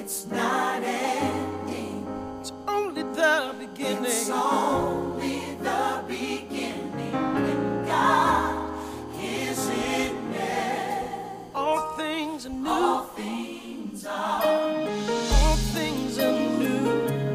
It's not ending. It's only the beginning. It's only the beginning. When God is in it, all things are new. all things are All things are new.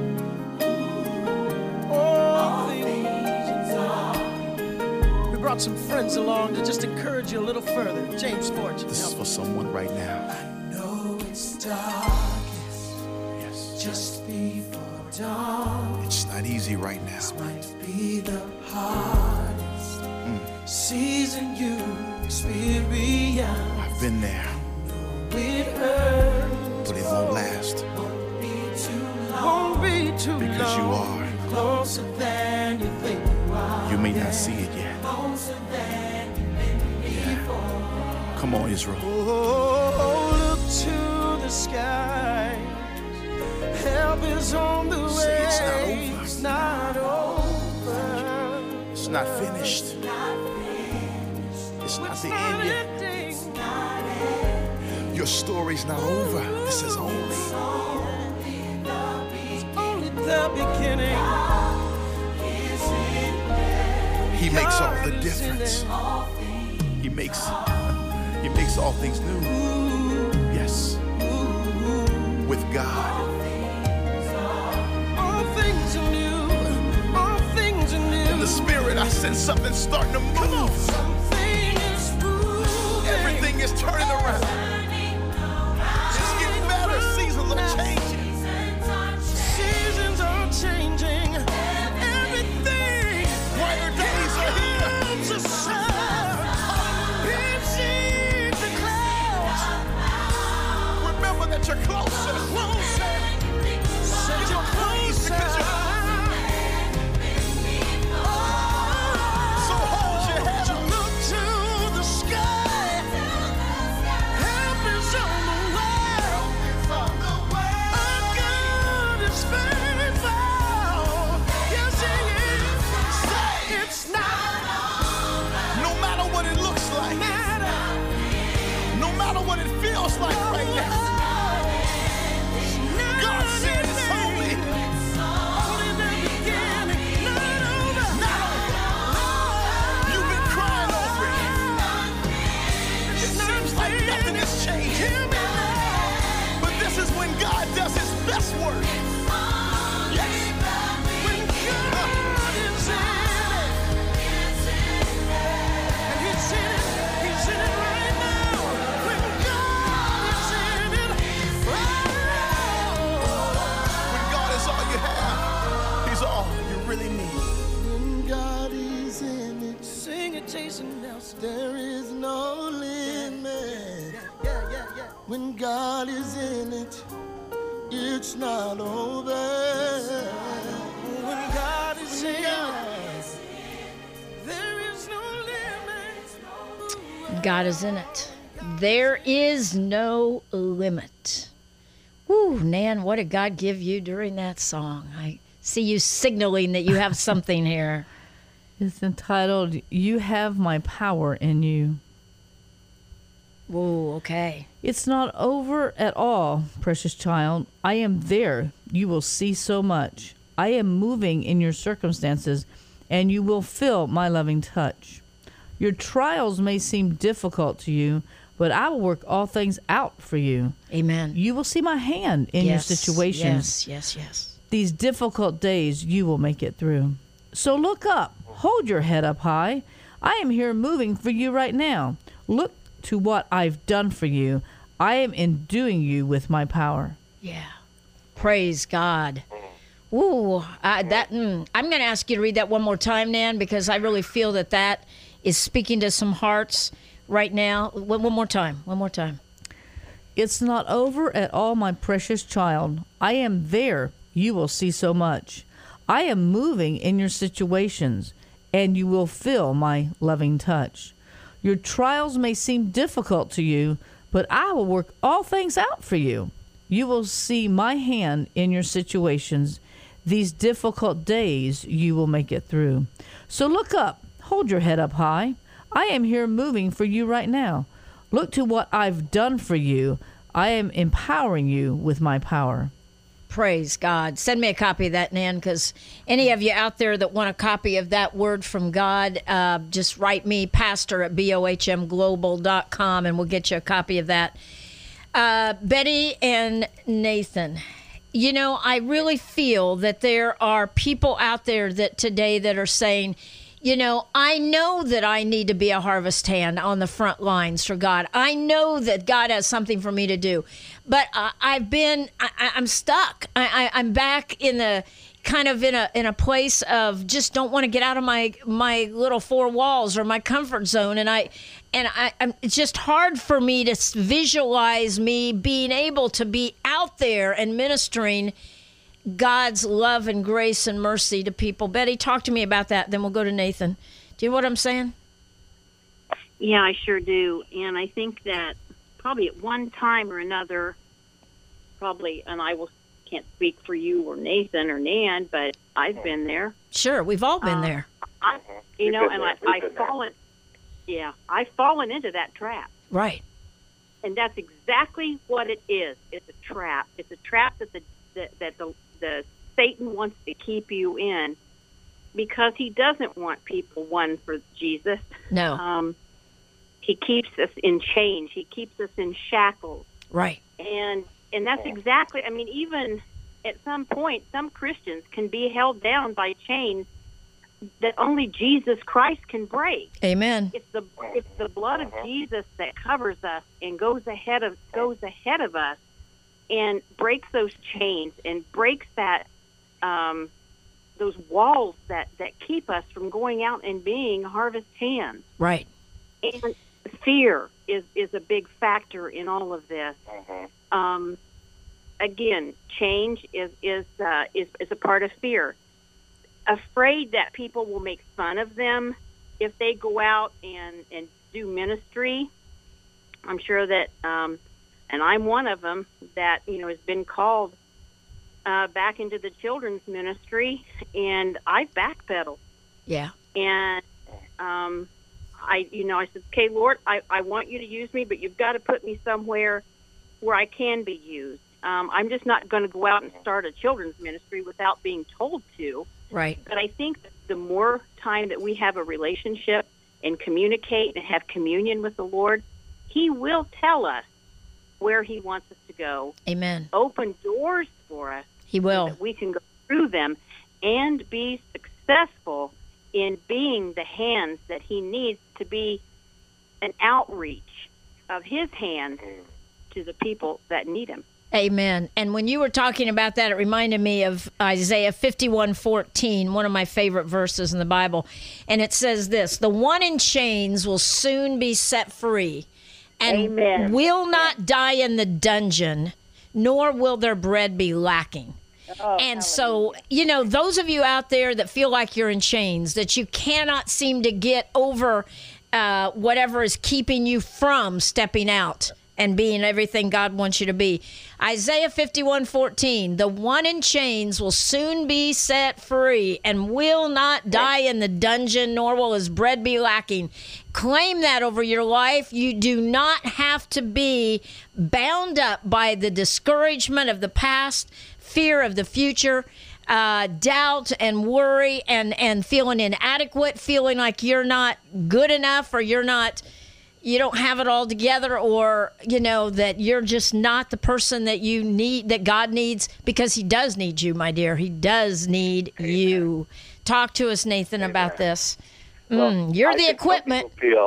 All things are new. We brought some friends along to just encourage you a little further. James Fortune. This is for someone right now. I know it's darkest, Yes. just before dawn. It's not easy right now. This might be the hardest season you experience. I've been there, It hurts, but it won't last won't be too long. Won't be too because you long. are. Closer than you think you are. You may not see it yet. Closer than you've been before. Come on, Israel. Oh, look to the sky. Help is on the way. Say it's not over. It's not over. It's not finished. It's not the end yet. ending. Your story's not over. This is only. Only the beginning. He makes all the difference. He makes all things new. Yes. With God. All things are new. All things are new. In the spirit, I sense something starting to move. Something is moving. Everything is turning around. It's getting better. Seasons are changing. Seasons are changing. Everything. Brighter days are here. Comes a sun. Piercing the clouds. Remember that you're closer. Closer. Get your praise because you're so hold your head up. Look to the sky. Help is on the way. Our God is faithful. Yes, He is. Say it's not No matter what it looks like, matter. no matter what it feels like right now, God said it's holy. Only the beginning, not over. Not over. You've been crying over it. It seems like nothing is changing. Hear me now. But this is when God does His best work. Yes. When God is in it, and He's in it right now. When God is in it, When God is all you have, He's all you really need. when God is in it, sing it, Jason Nelson. There is no limit. Yeah. When God is in it, it's not over. When God is in it, there is no limit. God is in it. There is no limit. Woo, Nan, what did God give you during that song? I see you signaling that you have something here. It's entitled, You Have My Power in You. Whoa, okay. It's not over at all, precious child. I am there. You will see so much. I am moving in your circumstances, and you will feel my loving touch. Your trials may seem difficult to you, but I will work all things out for you. Amen. You will see my hand in your situations. Yes. These difficult days, you will make it through. So look up. Hold your head up high. I am here moving for you right now. Look to what I've done for you. I am enduing you with my power. Yeah. Praise God. Ooh, I'm going to ask you to read that one more time, Nan, because I really feel that is speaking to some hearts right now. One more time. It's not over at all, my precious child. I am there. You will see so much. I am moving in your situations, and you will feel my loving touch. Your trials may seem difficult to you, but I will work all things out for you. You will see my hand in your situations. These difficult days, you will make it through. So look up. Hold your head up high. I am here moving for you right now. Look to what I've done for you. I am empowering you with my power. Praise God. Send me a copy of that, Nan, because any of you out there that want a copy of that word from God, just write me, pastor@bohmglobal.com, and we'll get you a copy of that. Betty and Nathan, you know, I really feel that there are people out there that today that are saying, you know, I know that I need to be a harvest hand on the front lines for God. I know that God has something for me to do, but I'm stuck. I'm back in the kind of in a place of just don't want to get out of my little four walls or my comfort zone, and it's just hard for me to visualize me being able to be out there and ministering God's love and grace and mercy to people. Betty, talk to me about that. Then we'll go to Nathan. Do you know what I'm saying? Yeah, I sure do. And I think that probably at one time or another, and can't speak for you or Nathan or Nan, but I've been there. Sure, we've all been there. I've fallen into that trap. Right. And that's exactly what it is. It's a trap. It's a trap that the Satan wants to keep you in, because he doesn't want people won for Jesus. No. He keeps us in chains. He keeps us in shackles. Right. And that's exactly, I mean, even at some point, some Christians can be held down by chains that only Jesus Christ can break. Amen. It's the blood of Jesus that covers us and goes ahead of us and breaks those chains and breaks that those walls that keep us from going out and being harvest hands. Right. And fear is a big factor in all of this. Again, change is a part of fear. Afraid that people will make fun of them if they go out and do ministry. I'm sure that, and I'm one of them, that, you know, has been called back into the children's ministry, and I've backpedaled. Yeah. And I said, okay, Lord, I want you to use me, but you've got to put me somewhere where I can be used. I'm just not going to go out and start a children's ministry without being told to. Right. But I think that the more time that we have a relationship and communicate and have communion with the Lord, He will tell us where He wants us to go. Amen. Open doors for us. He will. So that we can go through them and be successful in being the hands that He needs to be an outreach of His hand to the people that need Him. Amen. And when you were talking about that, it reminded me of Isaiah 51:14, one of my favorite verses in the Bible. And it says this: the one in chains will soon be set free and Amen. Will not die in the dungeon, nor will their bread be lacking. And so, you know, those of you out there that feel like you're in chains, that you cannot seem to get over whatever is keeping you from stepping out and being everything God wants you to be. Isaiah 51:14, the one in chains will soon be set free and will not die in the dungeon, nor will his bread be lacking. Claim that over your life. You do not have to be bound up by the discouragement of the past, fear of the future, doubt and worry and feeling inadequate, feeling like you're not good enough, or you don't have it all together, or, you know, that you're just not the person that you need, that God needs, because He does need you, my dear. He does need you. Talk to us, Nathan, about this. You're the equipment.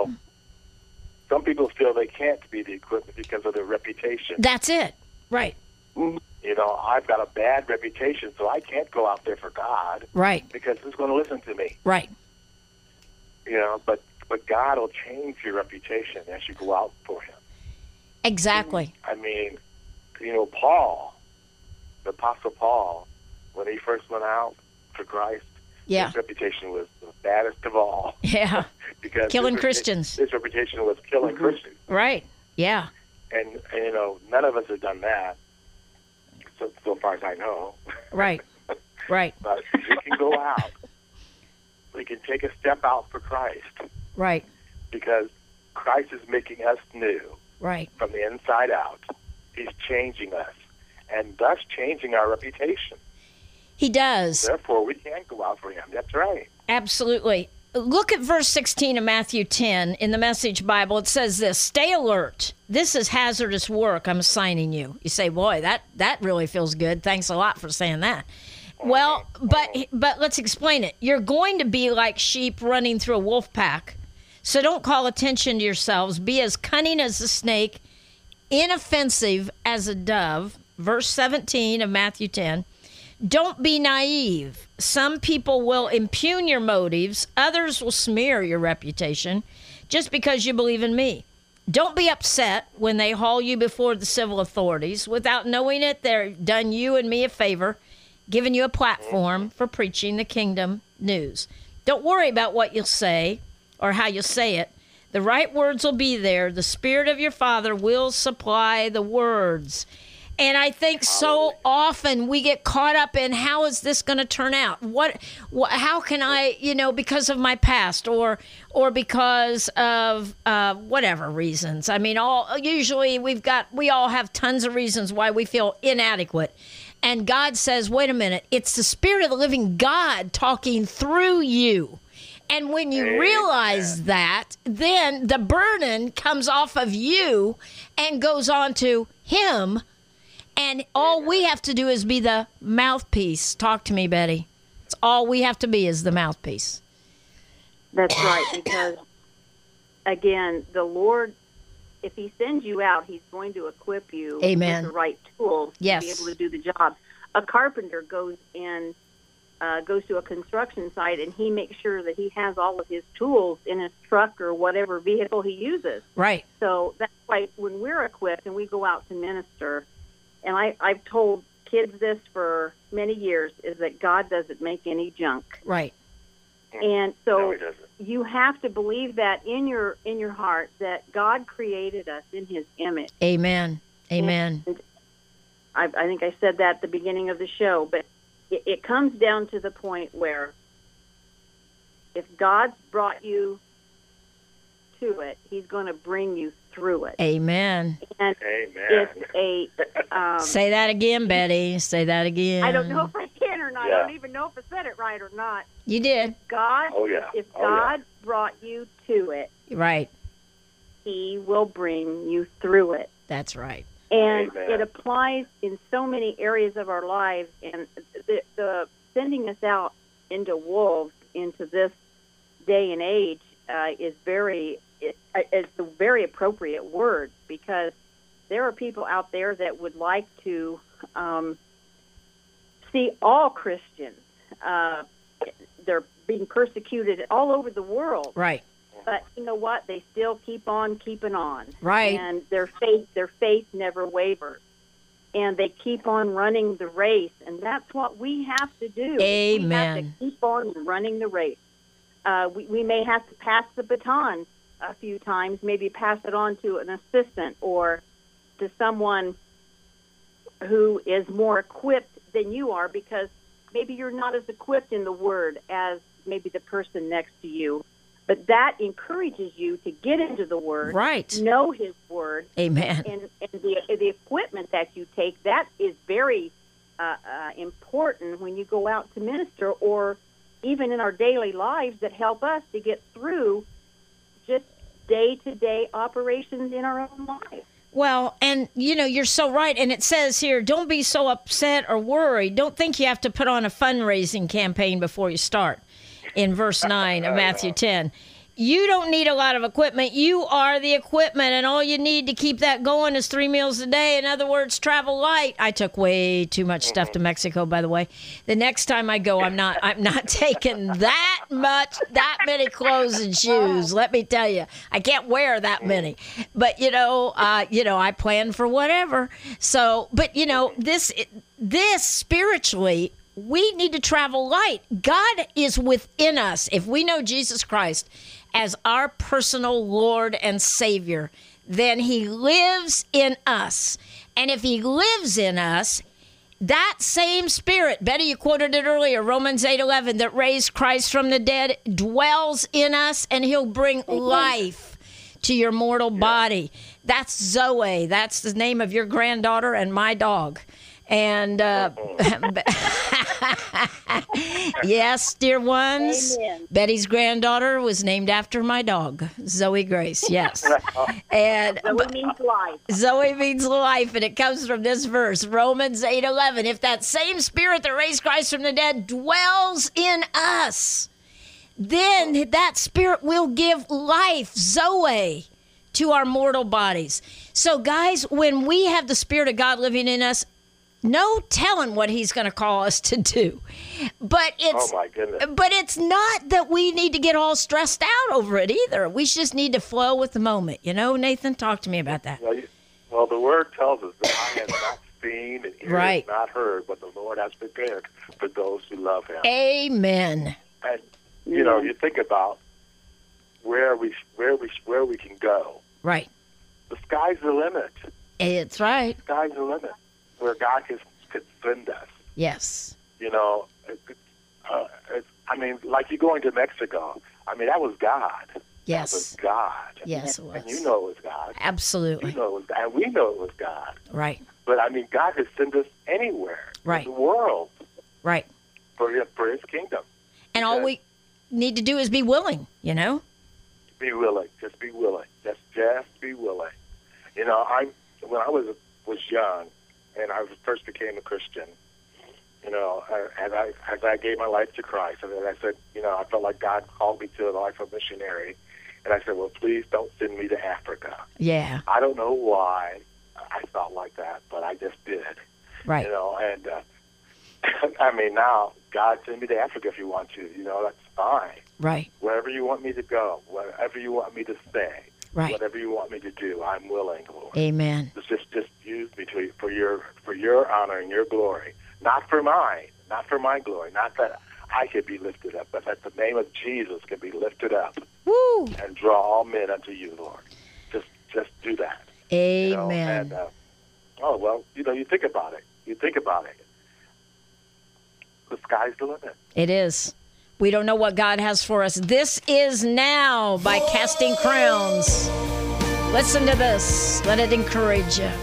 Some people feel they can't be the equipment because of their reputation. That's it. Right. You know, I've got a bad reputation, so I can't go out there for God. Right. Because who's going to listen to me? Right. You know, but God will change your reputation as you go out for Him. Exactly. I mean, you know, Paul, the Apostle Paul, when he first went out for Christ, yeah, his reputation was the baddest of all. Yeah. Because killing Christians. His reputation was killing Christians. Right. Yeah. And, you know, none of us have done that, so far as I know. Right. Right. But we can go out. We can take a step out for Christ. Right. Because Christ is making us new. Right. From the inside out. He's changing us, and thus changing our reputation. He does. Therefore, we can't go out for him. That's right. Absolutely. Look at verse 16 of Matthew 10 in the Message Bible. It says this: stay alert. This is hazardous work I'm assigning you. You say, boy, that really feels good. Thanks a lot for saying that. Well, but let's explain it. You're going to be like sheep running through a wolf pack. So don't call attention to yourselves. Be as cunning as a snake, inoffensive as a dove. Verse 17 of Matthew 10. Don't be naive. Some people will impugn your motives. Others will smear your reputation just because you believe in me. Don't be upset when they haul you before the civil authorities. Without knowing it, they've done you and me a favor, giving you a platform for preaching the kingdom news. Don't worry about what you'll say or how you'll say it. The right words will be there. The Spirit of your Father will supply the words. And I think so often we get caught up in how is this going to turn out? How can I, because of my past or because of whatever reasons. I mean, usually we all have tons of reasons why we feel inadequate. And God says, wait a minute, it's the Spirit of the living God talking through you. And when you realize that, then the burden comes off of you and goes on to him. And all we have to do is be the mouthpiece. Talk to me, Betty. It's all we have to be is the mouthpiece. That's right, because, again, the Lord, if he sends you out, he's going to equip you Amen. with the right tools to be able to do the job. A carpenter goes to a construction site, and he makes sure that he has all of his tools in his truck or whatever vehicle he uses. Right. So that's why when we're equipped and we go out to minister, and I've told kids this for many years, is that God doesn't make any junk. Right. And No, so he doesn't. you have to believe that in your heart that God created us in his image. Amen. Amen. And I think I said that at the beginning of the show, but it comes down to the point where if God's brought you to it, he's going to bring you through it. Amen. And Amen. it's a... Say that again, Betty. Say that again. I don't know if I can or not. Yeah. I don't even know if I said it right or not. You did. God, Oh, yeah. if Oh, yeah. God brought you to it, Right. he will bring you through it. That's right. And Amen. it applies in so many areas of our lives. And the sending us out into wolves into this day and age is a very appropriate word, because there are people out there that would like to see all Christians. They're being persecuted all over the world. Right. But you know what? They still keep on keeping on. Right. And their faith never wavers. And they keep on running the race. And that's what we have to do. Amen. We have to keep on running the race. We may have to pass the baton a few times, maybe pass it on to an assistant or to someone who is more equipped than you are, because maybe you're not as equipped in the Word as maybe the person next to you. But that encourages you to get into the Word, Right. know His Word, Amen. and the equipment that you take, that is very important when you go out to minister, or even in our daily lives that help us to get through just day-to-day operations in our own lives. Well, and you're so right. And it says here, don't be so upset or worried. Don't think you have to put on a fundraising campaign before you start. In verse 9 of Matthew 10. You don't need a lot of equipment. You are the equipment, and all you need to keep that going is 3 meals a day. In other words, travel light. I took way too much stuff to Mexico, by the way. The next time I go, I'm not taking that many clothes and shoes. Let me tell you, I can't wear that many. But I plan for whatever. So, but this spiritually, we need to travel light. God is within us. If we know Jesus Christ as our personal Lord and Savior, then he lives in us. And if he lives in us, that same Spirit, Betty, you quoted it earlier, Romans 8:11, that raised Christ from the dead, dwells in us, and he'll bring life to your mortal body. That's Zoe. That's the name of your granddaughter and my dog. And yes, dear ones, Amen. Betty's granddaughter was named after my dog, Zoe Grace. Yes. And So it means life. Zoe means life, and it comes from this verse, Romans 8:11. If that same Spirit that raised Christ from the dead dwells in us, then that Spirit will give life, Zoe, to our mortal bodies. So, guys, when we have the Spirit of God living in us, no telling what He's going to call us to do. But it's, Oh, my goodness. but it's not that we need to get all stressed out over it either. We just need to flow with the moment. You know, Nathan, talk to me about that. Well, the Word tells us that eye has not seen and ear Right. has not heard what the Lord has prepared for those who love Him. Amen. And you know, you think about where we can go. Right. The sky's the limit. It's right. Sky's the limit where God could send us. Yes. You know, I mean, like you going to Mexico. I mean, that was God. Yes. That was God. Yes, it was. And you know it was God. Absolutely. You know it was God. And we know it was God. Right. But I mean, God could send us anywhere Right. in the world Right. for His kingdom. And all we need to do is be willing, you know? Be willing. Just be willing. Just be willing. You know, when I was young, and I first became a Christian, you know, as I gave my life to Christ, and then I said, you know, I felt like God called me to the life of a missionary, and I said, well, please don't send me to Africa. Yeah. I don't know why I felt like that, but I just did. Right. You know, and I mean, now God send me to Africa if you want to. You know, that's fine. Right. Wherever you want me to go, wherever you want me to stay, Right. whatever you want me to do, I'm willing, Lord. Amen. Just use me for your honor and your glory, not for mine, not for my glory, not that I could be lifted up, but that the name of Jesus can be lifted up Woo. and draw all men unto you, Lord. Just do that. Amen. You know, and, oh well, you know, you think about it. The sky's the limit. It is. We don't know what God has for us. This is Now by Casting Crowns. Listen to this. Let it encourage you.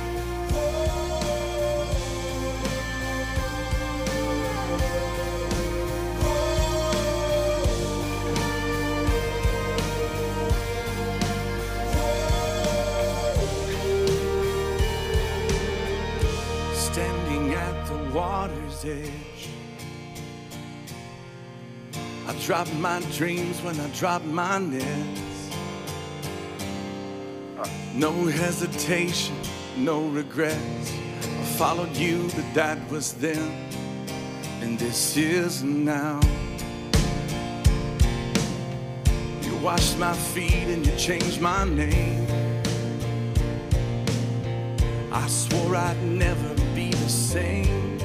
Standing at the water's edge, I dropped my dreams when I dropped my nets. No hesitation, no regrets. I followed you, but that was then, and this is now. You washed my feet and you changed my name. I swore I'd never be the same.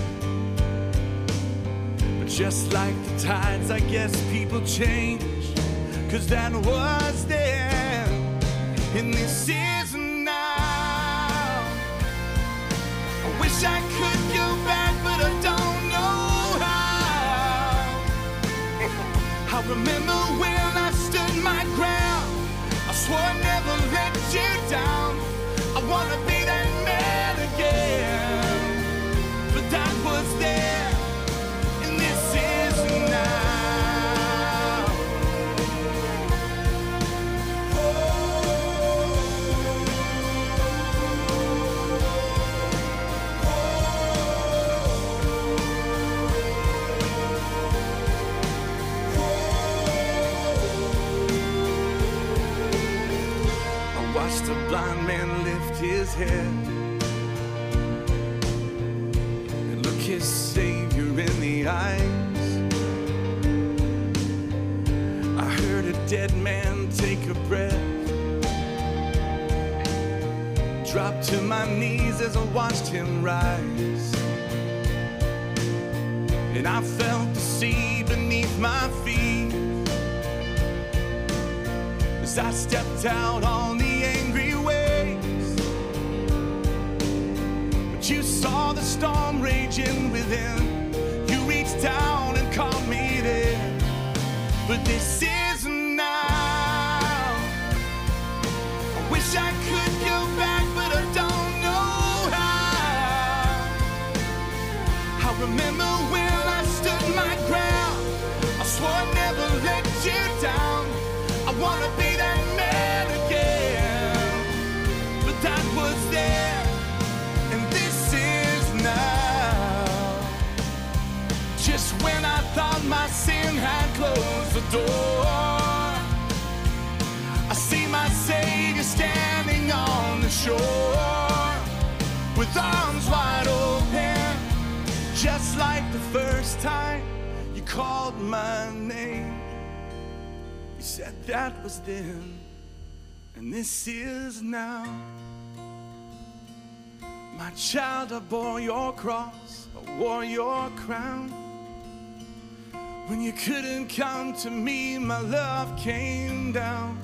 But just like the tides, I guess people change. 'Cause that was then, and this is now. I wish I could go back, but I don't know how. I remember when I stood my ground. I swore I'd never let you down. I wanna be that man again, but that was then, and this is now. I watched a blind man lift his head and look his Savior in the eyes. I heard a dead man take a breath, dropped to my knees as I watched him rise, and I felt the sea beneath my feet as I stepped out on the angry waves. But you saw the storm raging within. You reached down and caught me there. But this is now. remember when I stood my ground. I swore I'd never let you down. I wanna be that man again. But that was then, and this is now. Just when I thought my sin had closed the door, I see my Savior standing on the shore with arms wide open, just like the first time you called my name. You said that was then, and this is now. My child, I bore your cross, I wore your crown. When you couldn't come to me, my love came down.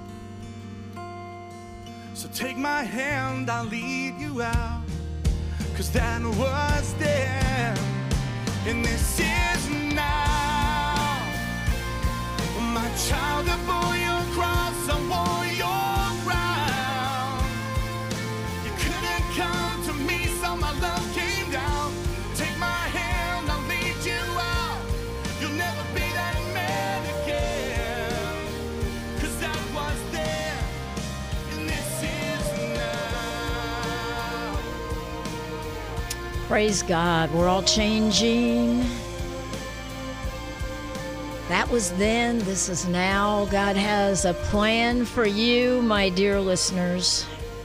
So take my hand, I'll lead you out. 'Cause that was then, and this is now. My child, I bore your cross, I wore your crown. You couldn't come to me, so my love came down. Take my hand, I'll lead you out. You'll never be that man again. 'Cause that was then, and this is now. Praise God. We're all changing. That was then. This is now. God has a plan for you, my dear listeners.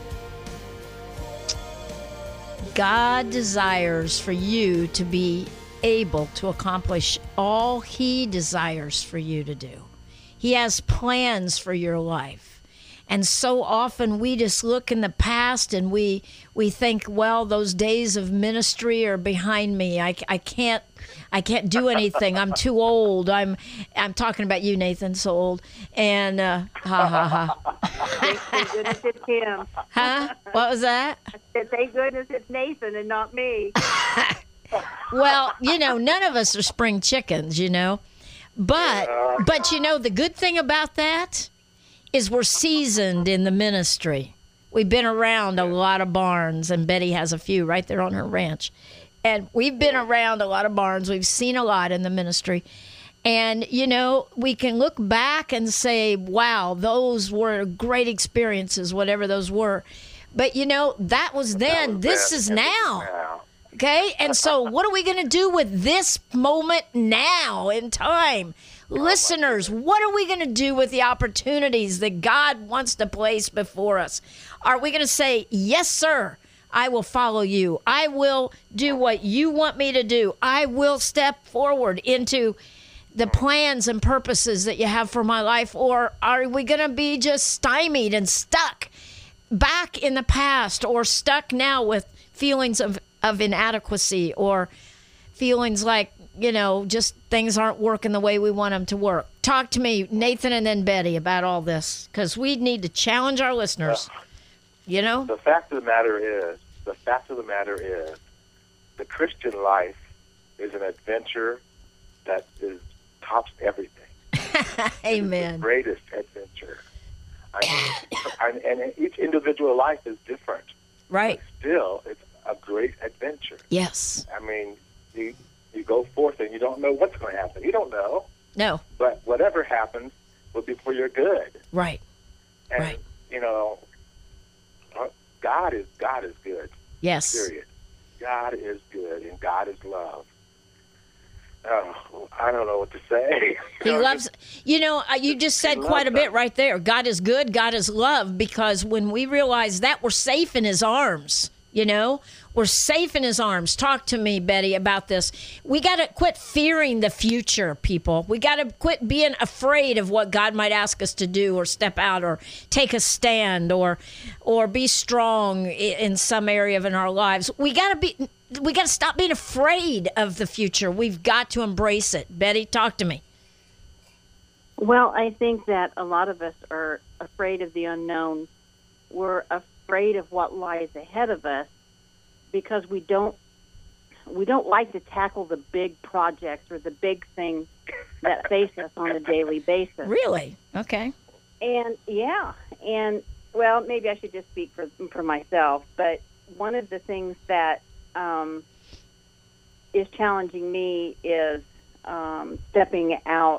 God desires for you to be able to accomplish all He desires for you to do. He has plans for your life. And so often we just look in the past and we think, well, those days of ministry are behind me. I can't do anything. I'm too old. I'm talking about you, Nathan, so old. And ha ha ha. Thank goodness it's him. Huh? What was that? I said, thank goodness it's Nathan and not me. Well, none of us are spring chickens, But the good thing about that is we're seasoned in the ministry. We've been around a lot of barns, and Betty has a few right there on her ranch. And we've been around a lot of barns. We've seen a lot in the ministry. And, we can look back and say, wow, those were great experiences, whatever those were. But, that was then. This is now. Okay? And so what are we going to do with this moment now in time? Listeners, what are we going to do with the opportunities that God wants to place before us? Are we going to say, yes, sir, I will follow you. I will do what you want me to do. I will step forward into the plans and purposes that you have for my life? Or are we going to be just stymied and stuck back in the past, or stuck now with feelings of inadequacy, or feelings like, just things aren't working the way we want them to work? Talk to me, Nathan, and then Betty, about all this, because we need to challenge our listeners. The fact of the matter is, the Christian life is an adventure that tops everything. Amen. It's the greatest adventure. And each individual life is different. Right. But still, it's a great adventure. Yes. You go forth and you don't know what's going to happen. You don't know. No. But whatever happens will be for your good. Right. And, right. God is good. Yes. Period. God is good, and God is love. Oh, I don't know what to say. He loves, you just said quite a bit right there. God is good, God is love, because when we realize that, we're safe in His arms, We're safe in His arms. Talk to me, Betty, about this. We got to quit fearing the future, people. We got to quit being afraid of what God might ask us to do, or step out, or take a stand, or be strong in some area in our lives. We got to stop being afraid of the future. We've got to embrace it. Betty, talk to me. Well, I think that a lot of us are afraid of the unknown. We're afraid of what lies ahead of us, because we don't like to tackle the big projects or the big things that face us on a daily basis. Really? Okay. And well, maybe I should just speak for myself, but one of the things that is challenging me is stepping out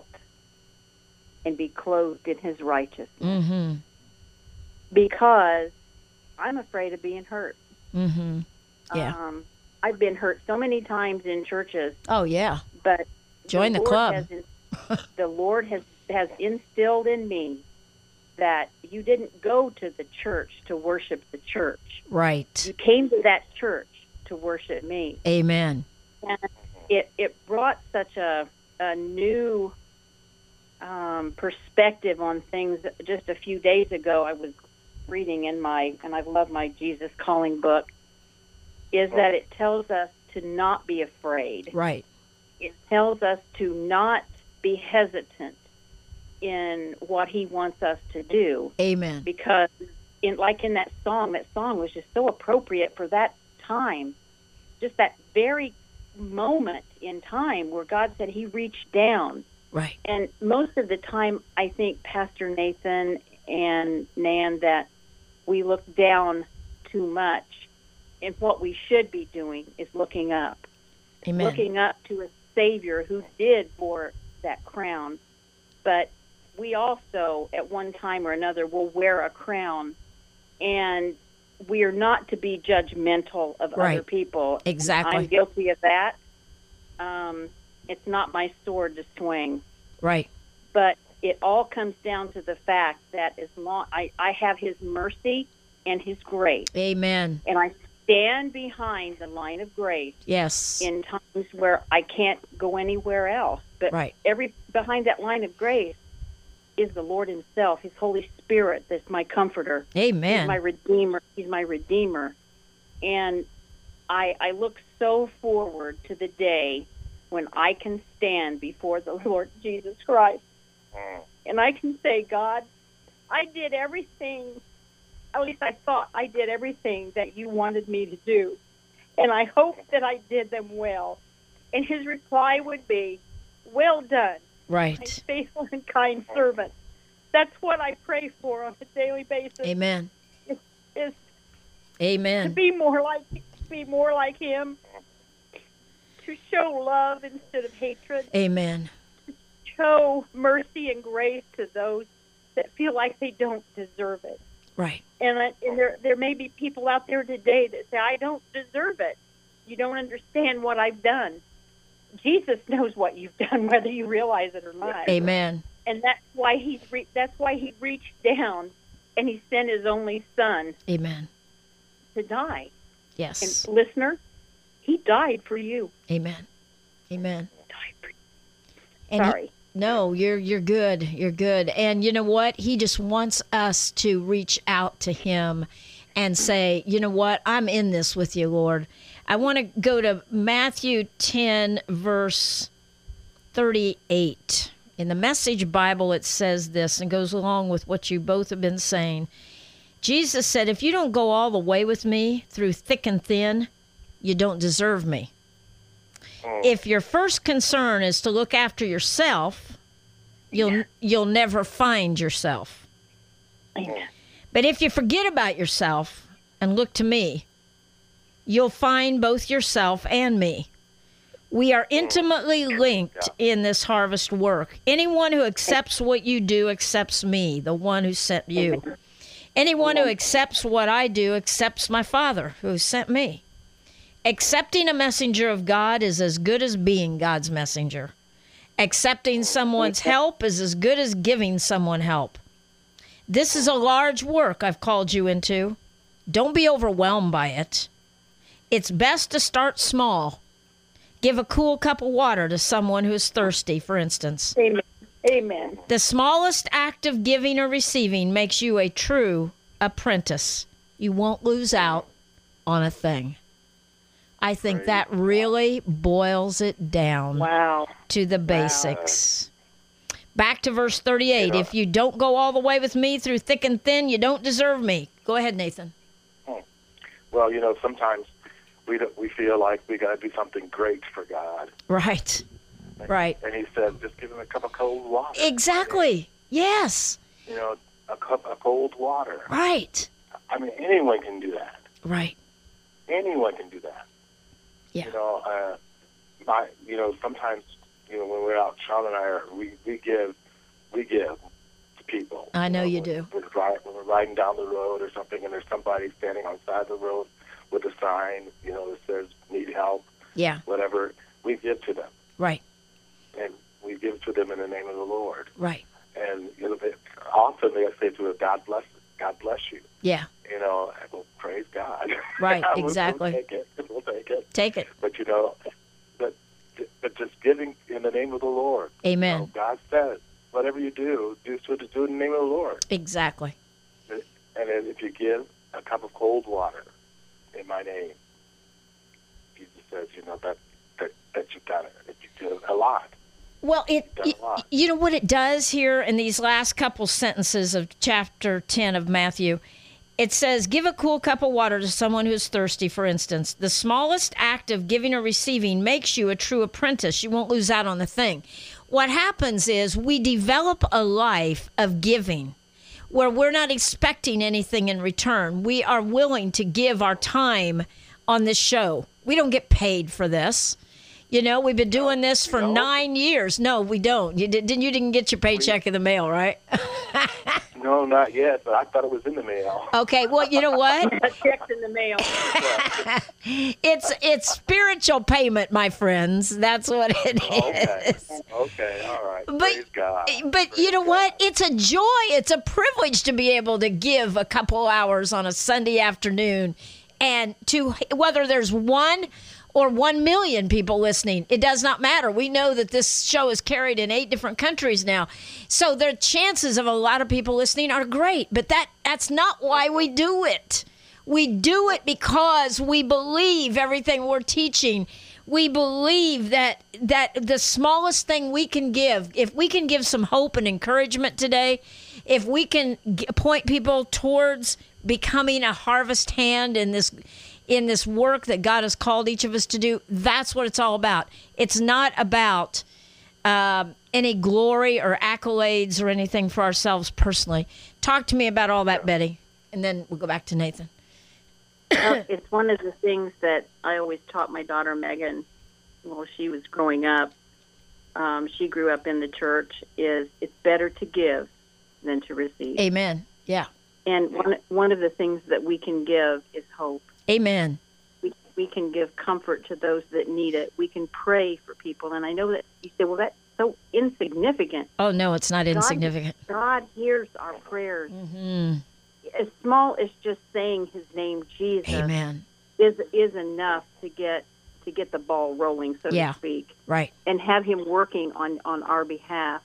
and be clothed in his righteousness. Mm-hmm. Because I'm afraid of being hurt. Mm-hmm. Yeah. I've been hurt so many times in churches, Oh, yeah. but Join the Lord club. The Lord has instilled in me that you didn't go to the church to worship the church. Right. You came to that church to worship me. Amen. And it brought such a new perspective on things. Just a few days ago, I was reading and I love my Jesus Calling book, is that it tells us to not be afraid. Right. It tells us to not be hesitant in what he wants us to do. Amen. Because in that song was just so appropriate for that time. Just that very moment in time where God said he reached down. Right. And most of the time, I think, Pastor Nathan and Nan, that we look down too much. And what we should be doing is looking up. Amen. Looking up to a Savior who did bore that crown. But we also, at one time or another, will wear a crown. And we are not to be judgmental of Right. other people. Exactly. I'm guilty of that. It's not my sword to swing. Right. But it all comes down to the fact that as long I have his mercy and his grace, Amen. and I stand behind the line of grace Yes. in times where I can't go anywhere else. But Right. behind that line of grace is the Lord himself, his Holy Spirit, that's my comforter. Amen. He's my redeemer. He's my redeemer. And I look so forward to the day when I can stand before the Lord Jesus Christ. And I can say, God, I did everything, at least I thought I did everything that you wanted me to do. And I hope that I did them well. And his reply would be, well done, my Right. faithful and kind servant. That's what I pray for on a daily basis. Amen. Is to Amen. be more like him, to show love instead of hatred, Amen. show mercy and grace to those that feel like they don't deserve it. Right. And there may be people out there today that say, I don't deserve it. You don't understand what I've done. Jesus knows what you've done, whether you realize it or not. Amen. And that's why he reached down and he sent his only son Amen. to die. Yes. And listener, he died for you. Amen. Amen. Died for you. And he- Sorry. no, you're good. You're good. And you know what? He just wants us to reach out to him and say, you know what? I'm in this with you, Lord. I want to go to Matthew 10, verse 38. In the Message Bible, it says this and goes along with what you both have been saying. Jesus said, if you don't go all the way with me through thick and thin, you don't deserve me. If your first concern is to look after yourself, you'll never find yourself. Amen. But if you forget about yourself and look to me, you'll find both yourself and me. We are intimately linked in this harvest work. Anyone who accepts what you do accepts me, the one who sent you. Anyone who accepts what I do accepts my Father who sent me. Accepting a messenger of God is as good as being God's messenger. Accepting someone's help is as good as giving someone help. This is a large work I've called you into. Don't be overwhelmed by it. It's best to start small. Give a cool cup of water to someone who is thirsty, for instance. Amen. Amen. The smallest act of giving or receiving makes you a true apprentice. You won't lose out on a thing. I think that really boils it down Wow. to the basics. Back to verse 38. If you don't go all the way with me through thick and thin, you don't deserve me. Go ahead, Nathan. Well, sometimes we feel like we got to do something great for God. Right. Right. And he said, just give him a cup of cold water. Exactly. Yes. A cup of cold water. Right. I mean, anyone can do that. Right. Anyone can do that. Yeah. sometimes, when we're out, Sean and I we give to people. I know you do. When we're riding down the road or something, and there's somebody standing on the side of the road with a sign, that says "Need help," Yeah. whatever, we give to them, Right. and we give to them in the name of the Lord. Right. And often they say to us, "God bless you." Yeah. Well, praise God. Right, We'll exactly. take it. We'll take it. Take it. But but just giving in the name of the Lord. Amen. God says, whatever you do it in the name of the Lord. Exactly. And then if you give a cup of cold water in my name, Jesus says, that you've done it. That you do a lot. Well, Done a lot. you know what it does here in these last couple sentences of chapter 10 of Matthew? It says, give a cool cup of water to someone who's thirsty, for instance. The smallest act of giving or receiving makes you a true apprentice. You won't lose out on the thing. What happens is we develop a life of giving where we're not expecting anything in return. We are willing to give our time on this show. We don't get paid for this. We've been doing this for 9 years. No, we don't. You didn't get your paycheck in the mail, right? No, not yet, but I thought it was in the mail. Okay, well, you know what? A check's in the mail. It's spiritual payment, my friends. That's what it is. Okay, all right. Praise God. But you know what? It's a joy. It's a privilege to be able to give a couple hours on a Sunday afternoon, and to whether there's 1 or 1 million people listening, it does not matter. We know that this show is carried in 8 different countries now. So the chances of a lot of people listening are great, but that's not why we do it. We do it because we believe everything we're teaching. We believe that the smallest thing we can give, if we can give some hope and encouragement today, if we can point people towards becoming a harvest hand in this work that God has called each of us to do, that's what it's all about. It's not about any glory or accolades or anything for ourselves personally. Talk to me about all that, Betty, and then we'll go back to Nathan. It's one of the things that I always taught my daughter Megan while she was growing up. She grew up in the church. Is it's better to give than to receive. Amen. Yeah. And one of the things that we can give is hope. Amen. We can give comfort to those that need it. We can pray for people. And I know that you say, well, that's so insignificant. Oh, no, it's not insignificant. God hears our prayers. Mm-hmm. As small as just saying his name, Jesus, Amen. is enough to get the ball rolling, so to speak. Right. And have him working on our behalf.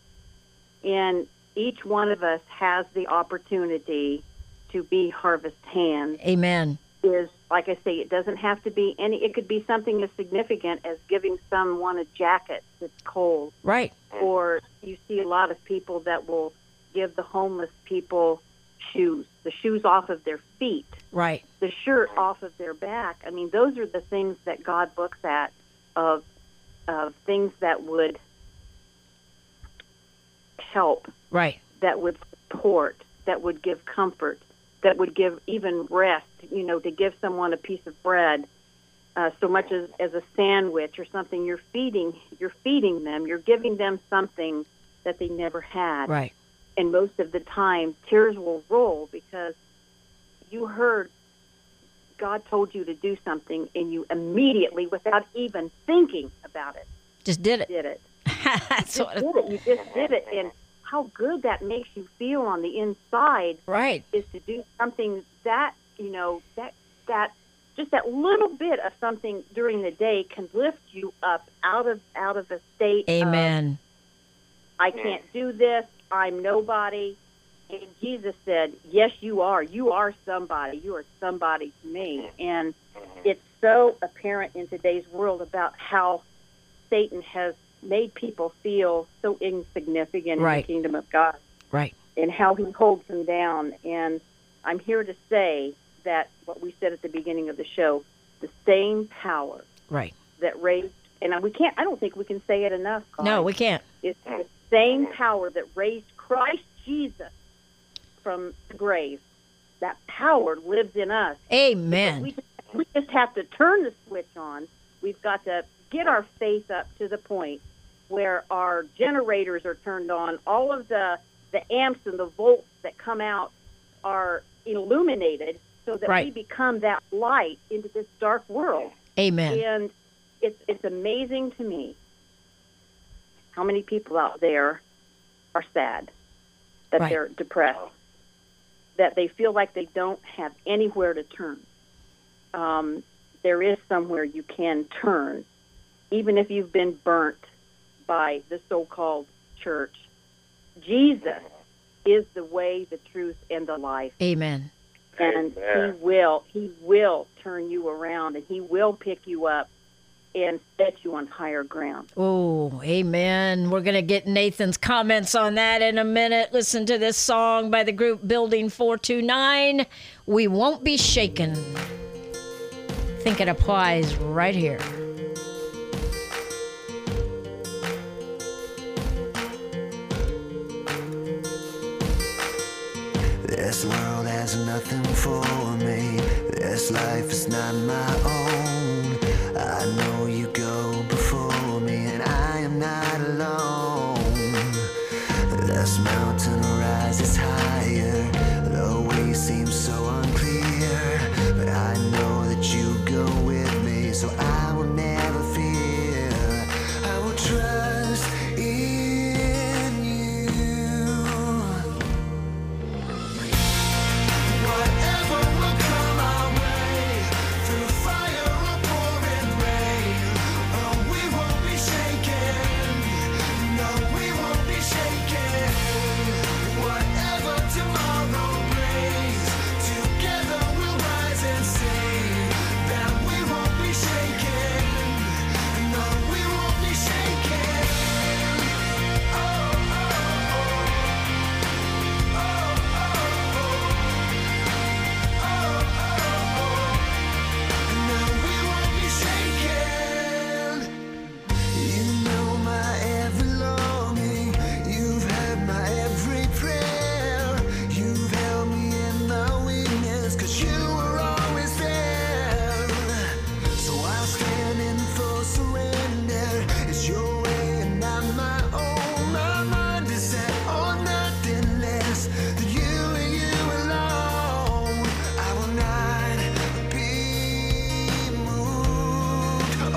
And each one of us has the opportunity to be harvest hands. Amen. Is, like I say, it doesn't have to be it could be something as significant as giving someone a jacket that's cold. Right. Or you see a lot of people that will give the homeless people shoes, the shoes off of their feet. Right. The shirt off of their back. I mean, those are the things that God looks at of things that would help. Right. That would support, that would give comfort, that would give even rest, to give someone a piece of bread, so much as a sandwich or something. You're feeding them. You're giving them something that they never had. Right. And most of the time, tears will roll because you heard God told you to do something, and you immediately, without even thinking about it, just did it. Did it. That's You just did it. And how good that makes you feel on the inside. Right. Is to do something that, that just that little bit of something during the day can lift you up out of a state Amen. of, I can't do this, I'm nobody. And Jesus said, yes, you are. You are somebody. You are somebody to me. And it's so apparent in today's world about how Satan has made people feel so insignificant in the kingdom of God. Right. And how he holds them down. And I'm here to say that what we said at the beginning of the show, the same power that raised, and I don't think we can say it enough, Colin. No, we can't. It's the same power that raised Christ Jesus from the grave. That power lives in us. Amen. We just have to turn the switch on. We've got to get our faith up to the point where our generators are turned on, all of the amps and the volts that come out are illuminated so that Right. we become that light into this dark world. Amen. And it's amazing to me how many people out there are sad, that Right. they're depressed, that they feel like they don't have anywhere to turn. There is somewhere you can turn, even if you've been burnt by the so-called church. Jesus is the way, the truth, and the life. Amen. And Amen. he will turn you around, and he will pick you up and set you on higher ground. Oh, amen. We're going to get Nathan's comments on that in a minute. Listen to this song by the group Building 429, We Won't Be Shaken. I think it applies right here. This world has nothing for me. This life is not my own. I know you go before me, and I am not alone. This mountain rises higher. The way seems so unclear, but I know that you go with me, so I will never fear. I will trust in you. Whatever will come our way, through fire or pouring rain, oh, we won't be shaken. No, we won't be shaken. Whatever tomorrow brings, together we'll rise and sing that we won't be shaken. No, we won't be shaken. Oh, oh, oh, oh, no, we won't be shaken. You know my every longing. You've heard my every prayer. You've held me in my weakness, 'cause you were always there. So I'll stand in full surrender. It's your way and not my own. My mind is set on nothing less than you and you alone. I will not be moved. Oh,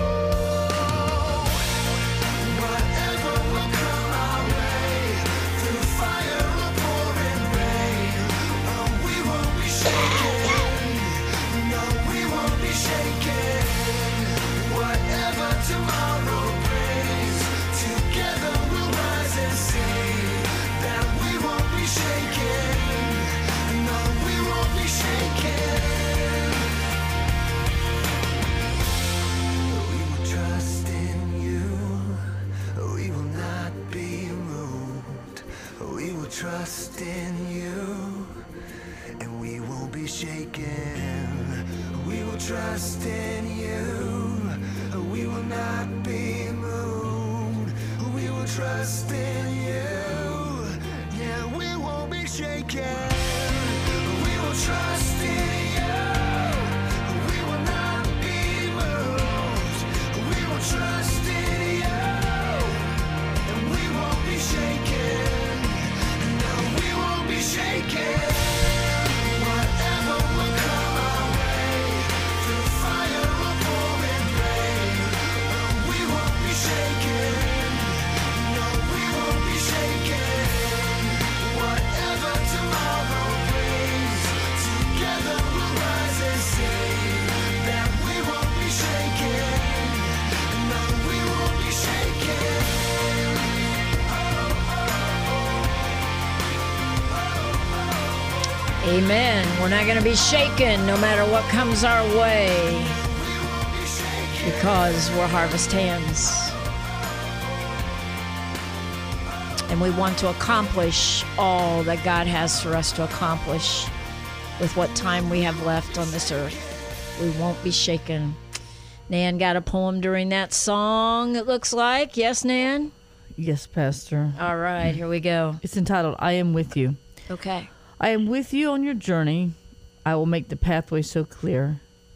whatever will come our way, through fire or pouring rain, oh, we won't be shaken. No, we won't be shaken. Whatever tomorrow brings, together we'll rise and sing that we won't be shaken. No, we won't be shaken. We will trust in you. We will not be moved. We will trust in you, and we won't be shaken. We will trust in you. We will not be moved. We will trust in you. Yeah, we won't be shaken. We will trust in you. We will not be moved. We will trust in you, and we won't be shaken. No, we won't be shaken. Whatever will come our way, through fire or pouring rain, oh, we won't be shaken. No, we won't be shaken. Whatever tomorrow brings, together we'll rise and sing that we won't be shaken. No, we won't be shaken. Amen. We're not going to be shaken no matter what comes our way because we're harvest hands. And we want to accomplish all that God has for us to accomplish with what time we have left on this earth. We won't be shaken. Nan got a poem during that song, it looks like. Yes, Nan? Yes, Pastor. All right, here we go. It's entitled, I Am With You. Okay. I am with you on your journey. I will make the pathway so clear.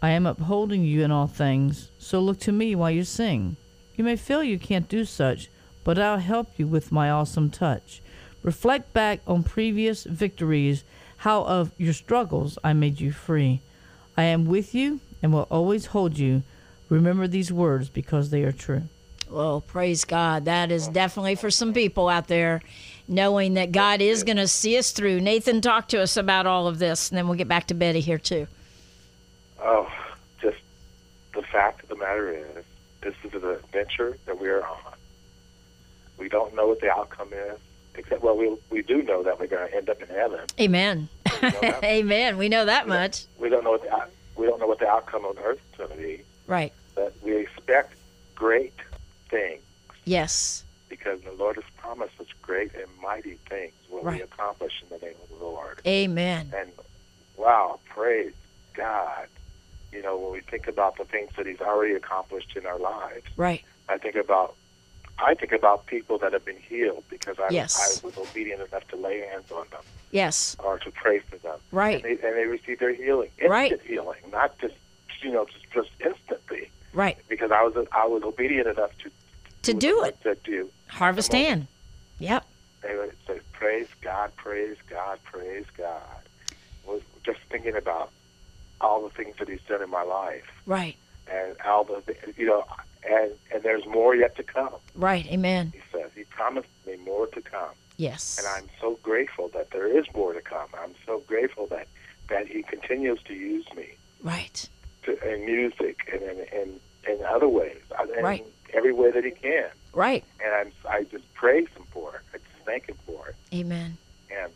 I am upholding you in all things, so look to me while you sing. You may feel you can't do such, but I'll help you with my awesome touch. Reflect back on previous victories, how of your struggles I made you free. I am with you and will always hold you. Remember these words because they are true. Well, praise God. That is definitely for some people out there, knowing that God is going to see us through. Nathan, talk to us about all of this, and then we'll get back to Betty here too. Oh, just the fact of the matter is, this is an adventure that we are on. We don't know what the outcome is, except, well, we do know that we're going to end up in heaven. Amen. Amen. We know that much. We don't know what the outcome on earth is going to be. Right. But we expect great things. Yes. Because the Lord has promised us great and mighty things will Right. we accomplish in the name of the Lord. Amen. And wow, praise God. You know, when we think about the things that He's already accomplished in our lives, Right. I think about people that have been healed because I Yes. was obedient enough to lay hands on them Yes. or to pray for them. Right. And they received their healing, instant Right. healing, not just instantly. Right. Because I was obedient enough To do it. To do. Harvest the moment. in. Yep. They would say, praise God, praise God, praise God. Was just thinking about all the things that He's done in my life, Right. and all the, and there's more yet to come. Right. Amen. He says He promised me more to come, Yes. and I'm so grateful that there is more to come. I'm so grateful that He continues to use me Right. in music and in other ways, and Right. every way that He can. Right. And I just praise Him for it. I just thank Him for it. Amen. And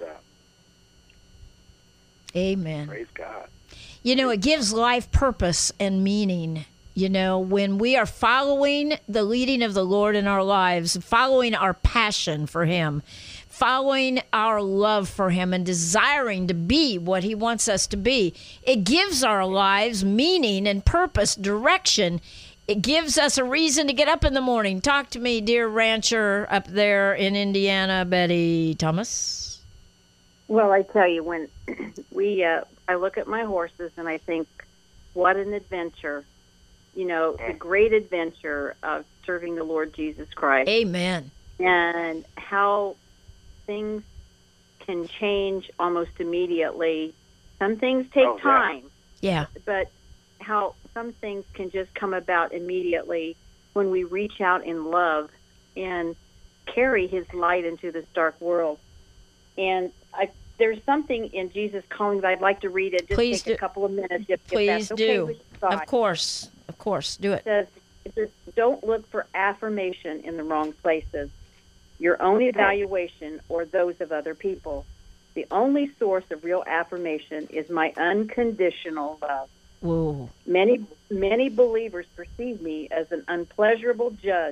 Amen. praise God. You know, it gives life purpose and meaning. You know, when we are following the leading of the Lord in our lives, following our passion for Him, following our love for Him, and desiring to be what He wants us to be, it gives our lives meaning and purpose, direction. It gives us a reason to get up in the morning. Talk to me, dear rancher up there in Indiana, Betty Thomas. Well, I tell you, when I look at my horses and I think, what an adventure. You know, the great adventure of serving the Lord Jesus Christ. Amen. And how things can change almost immediately. Some things take Oh, yeah. time, Yeah. but how some things can just come about immediately when we reach out in love and carry His light into this dark world. And there's something in Jesus Calling that I'd like to read it. Just Please take do. a couple of minutes. If Please that's okay do. with you guys. Of course. Of course. Do it. It says, don't look for affirmation in the wrong places, your own evaluation or those of other people. The only source of real affirmation is my unconditional love. Whoa. Many believers perceive me as an unpleasurable judge,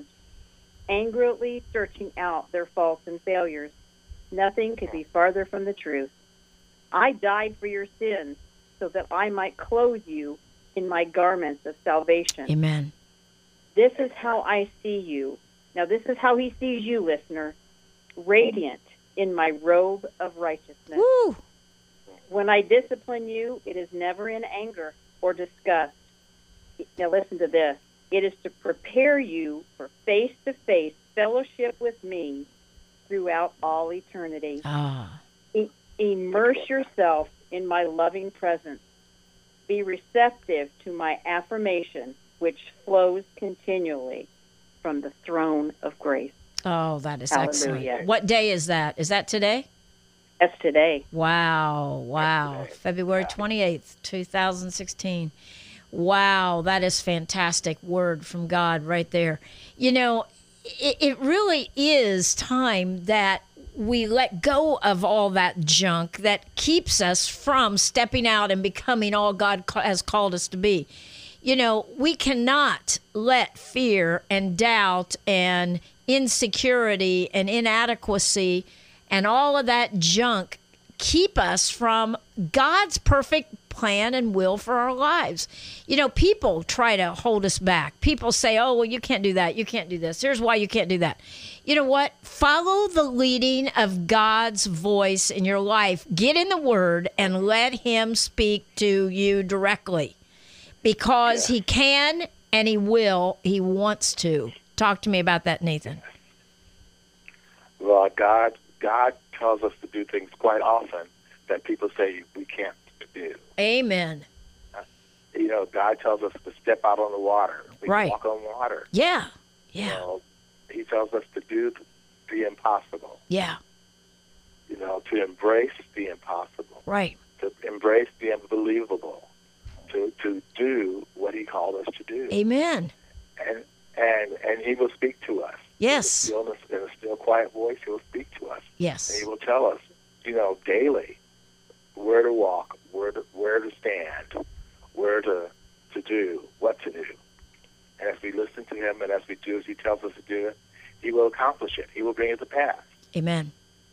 angrily searching out their faults and failures. Nothing could be farther from the truth. I died for your sins so that I might clothe you in my garments of salvation. Amen. This is how I see you. Now, this is how He sees you, listener. Radiant in my robe of righteousness. Woo. When I discipline you, it is never in anger or disgust. Now, listen to this. It is to prepare you for face-to-face fellowship with me throughout all eternity. Ah. Immerse yourself in my loving presence. Be receptive to my affirmation, which flows continually from the throne of grace. Oh, that is Hallelujah. excellent. What day is that? Is that today? That's today. Wow. Wow. February 28th, 2016. Wow. That is fantastic word from God right there. You know, it really is time that we let go of all that junk that keeps us from stepping out and becoming all God has called us to be. You know, we cannot let fear and doubt and insecurity and inadequacy and all of that junk keep us from God's perfect plan and will for our lives. You know, people try to hold us back. People say, oh, well, you can't do that. You can't do this. Here's why you can't do that. You know what? Follow the leading of God's voice in your life. Get in the Word and let Him speak to you directly. because he can and he will. He wants to. Talk to me about that, Nathan. Well, God tells us to do things quite often that people say we can't do. Amen. You know, God tells us to step out on the water. We Right. can walk on water. Yeah. You Yeah. know, he tells us to do the impossible. Yeah. You know, to embrace the impossible. Right. To embrace the unbelievable. To do what he called us to do. Amen. And he will speak to us. Yes. In a still quiet voice, he will speak to us. Yes. And he will tell us, you know, daily where to walk, where to stand, where to do, what to do. And as we listen to him and as we do as he tells us to do it, he will accomplish it. He will bring it to pass. Amen.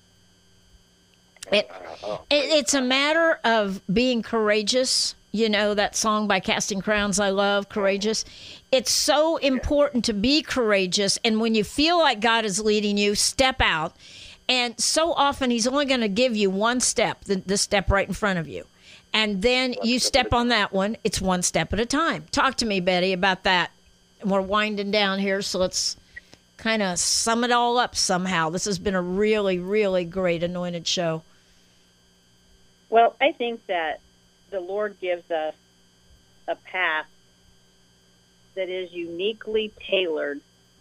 It's a matter of being courageous. You know, that song by Casting Crowns I love, Courageous. It's so important to be courageous. And when you feel like God is leading you, step out. And so often he's only going to give you one step, the step right in front of you. And then you step on that one. It's one step at a time. Talk to me, Betty, about that. We're winding down here, so let's kind of sum it all up somehow. This has been a really, really great Anointed show. Well, I think that the Lord gives us a path that is uniquely tailored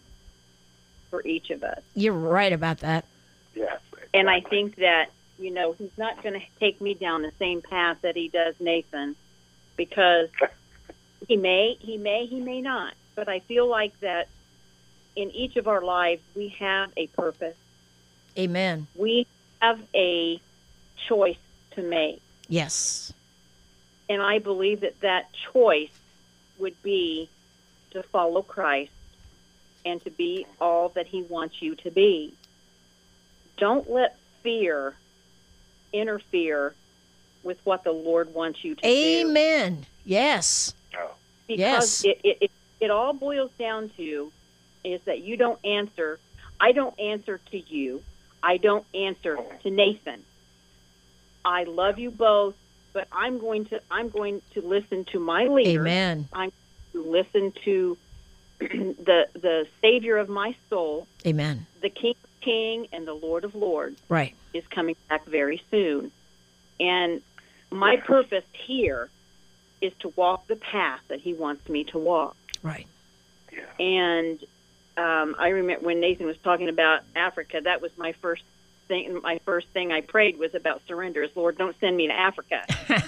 for each of us. You're right about that. Yes. And I think that, you know, he's not going to take me down the same path that he does Nathan, because he may not. But I feel like that in each of our lives, we have a purpose. Amen. We have a choice to make. Yes. And I believe that choice would be to follow Christ and to be all that he wants you to be. Don't let fear interfere with what the Lord wants you to do. Amen. Yes. Because it all boils down to is that you don't answer. I don't answer to you. I don't answer to Nathan. I love you both, but I'm going to listen to my leader. Amen. I'm going to listen to the Savior of my soul. Amen. The King of Kings and the Lord of Lords. Right. Is coming back very soon. And my purpose here is to walk the path that he wants me to walk. Right. And I remember when Nathan was talking about Africa, that was my first thing. My first thing I prayed was about surrender. Is, Lord, don't send me to Africa.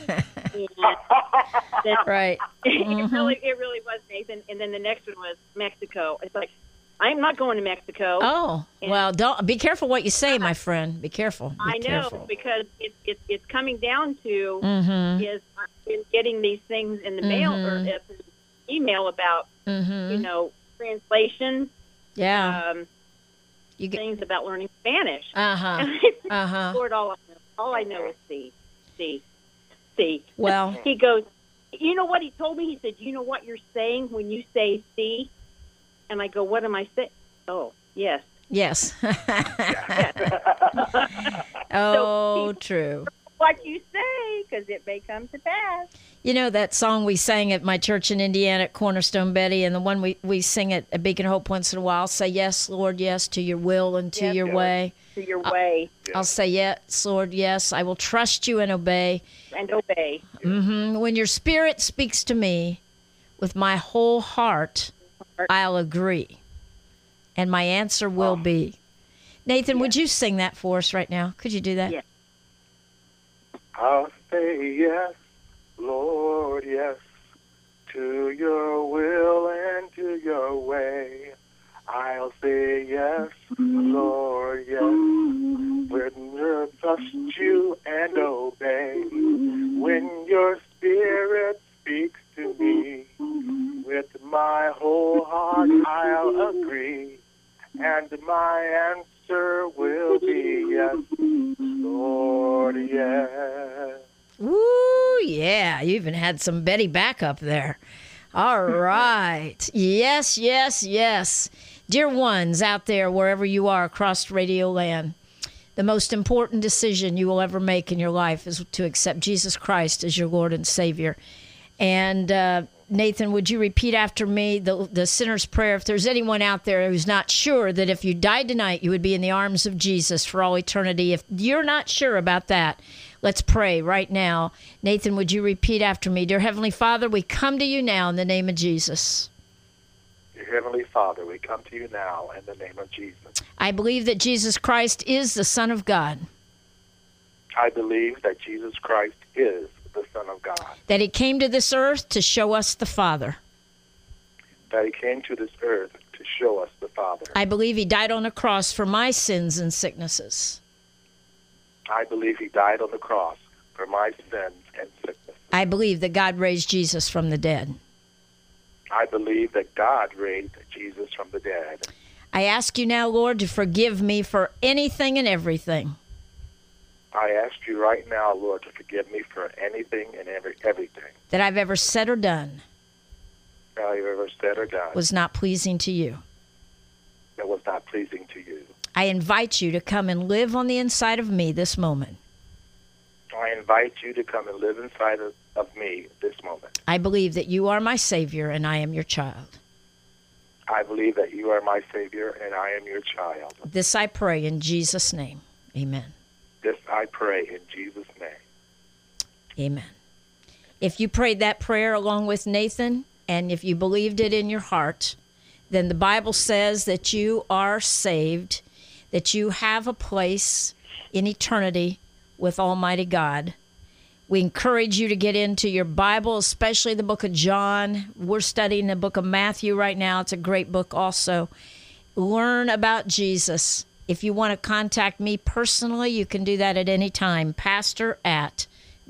Right. It really was, Nathan. And then the next one was Mexico. It's like, I'm not going to Mexico. Oh, well, don't be careful what you say, my friend. Be careful. Be careful. Because it's coming down to Mm-hmm. is I've been getting these things in the mail or email about you know, translation. Yeah. You get things about learning Spanish. Lord, all I know is see. Well, he goes, you know what he told me? He said, you know what you're saying when you say see? And I go, what am I saying? Oh, yes. Yes. Oh, so true. What you say, because it may come to pass. You know that song we sang at my church in Indiana at Cornerstone, Betty, and the one we sing at Beacon Hope once in a while, say, yes, Lord, yes, to your will and to your way. To your way. I'll say, yes, Lord, yes, I will trust you and obey. And obey. Mm-hmm. When your spirit speaks to me with my whole heart, I'll agree. And my answer will be. Nathan, would you sing that for us right now? Could you do that? Yes. I'll say yes, Lord, yes, to your will and to your way. I'll say yes, Lord, yes, when trust you and obey. When your spirit speaks to me, with my whole heart I'll agree, and my answer will be yes, Lord, yes. Woo, yeah. You even had some Betty backup there. All right. Yes, yes, yes. Dear ones out there, wherever you are across Radio Land, the most important decision you will ever make in your life is to accept Jesus Christ as your Lord and Savior. And Nathan, would you repeat after me the sinner's prayer? If there's anyone out there who's not sure that if you died tonight, you would be in the arms of Jesus for all eternity. If you're not sure about that, let's pray right now. Nathan, would you repeat after me? Dear Heavenly Father, we come to you now in the name of Jesus. Dear Heavenly Father, we come to you now in the name of Jesus. I believe that Jesus Christ is the Son of God, I believe that Jesus Christ is the Son of God, that he came to this earth to show us the Father. that he came to this earth to show us the Father. I believe he died on a cross for my sins and sicknesses. I believe he died on the cross for my sins and sickness. I believe that God raised Jesus from the dead. I believe that God raised Jesus from the dead. I ask you now, Lord, to forgive me for anything and everything I ask you right now, Lord, to forgive me for anything and everything that I've ever said or done that I've ever said or done was not pleasing to you. that was not pleasing to you. I invite you to come and live on the inside of me this moment. I invite you to come and live inside of me this moment. I believe that you are my Savior and I am your child. I believe that you are my Savior and I am your child. This I pray in Jesus' name. Amen. This I pray in Jesus' name. Amen. If you prayed that prayer along with Nathan, and if you believed it in your heart, then the Bible says that you are saved, that you have a place in eternity with Almighty God. We encourage you to get into your Bible, especially the book of John. We're studying the book of Matthew right now. It's a great book also. Learn about Jesus. If you want to contact me personally, you can do that at any time. Pastor at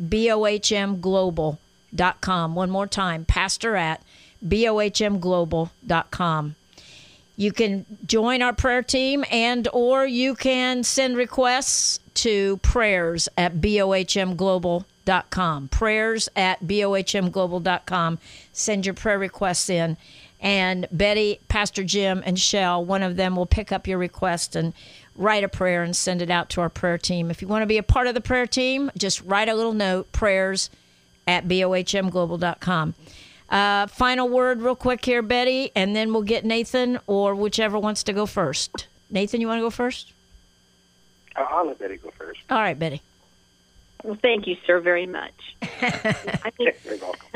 bohmglobal.com. One more time, pastor at bohmglobal.com. You can join our prayer team and or you can send requests to prayers at bohmglobal.com. Prayers at bohmglobal.com. Send your prayer requests in. And Betty, Pastor Jim, and Shell, one of them will pick up your request and write a prayer and send it out to our prayer team. If you want to be a part of the prayer team, just write a little note, prayers at bohmglobal.com. Final word real quick here, Betty, and then we'll get Nathan or whichever wants to go first. Nathan, you want to go first? I'll let Betty go first. All right, Betty. Well, thank you, sir, very much. I think You're welcome.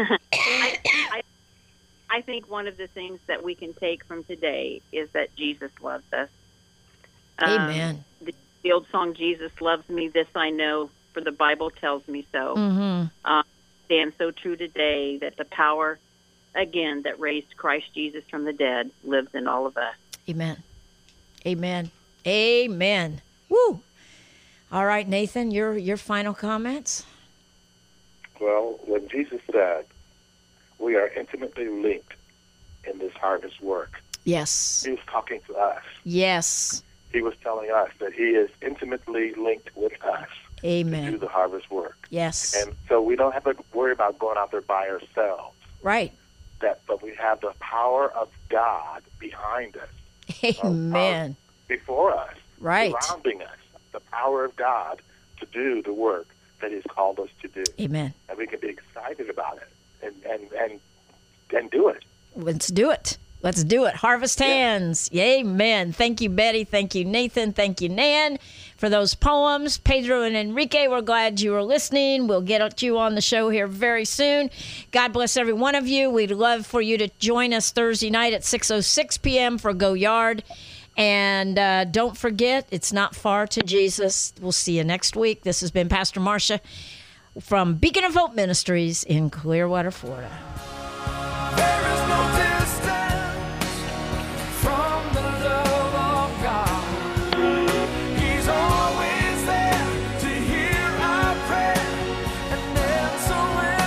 I think one of the things that we can take from today is that Jesus loves us. Amen. The old song, Jesus loves me, this I know, for the Bible tells me so. Mm-hmm. Stands so true today that the power, again, that raised Christ Jesus from the dead lives in all of us. Amen. Amen. Amen. Woo. All right, Nathan, your final comments? Well, when Jesus said, we are intimately linked in this harvest work, Yes. he was talking to us. Yes. He was telling us that he is intimately linked with us to do Amen. the harvest work. Yes. And so we don't have to worry about going out there by ourselves. Right. But we have the power of God behind us, Amen. before us, Right. surrounding us. The power of God to do the work that he's called us to do. Amen. And we can be excited about it and do it. Let's do it. Let's do it. Harvest hands. Amen. Thank you, Betty. Thank you, Nathan. Thank you, Nan, for those poems. Pedro and Enrique, we're glad you were listening. We'll get you on the show here very soon. God bless every one of you. We'd love for you to join us Thursday night at 6:06 p.m. for Go Yard. And don't forget, it's not far to Jesus. We'll see you next week. This has been Pastor Marcia from Beacon of Hope Ministries in Clearwater, Florida. There is no distance from the love of God. He's always there to hear our prayer and answer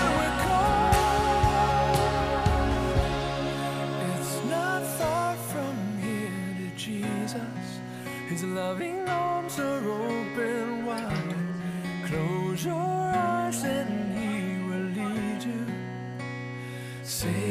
when we call. It's not far from here to Jesus. His loving arms are open wide. Close your eyes and he will lead you. Say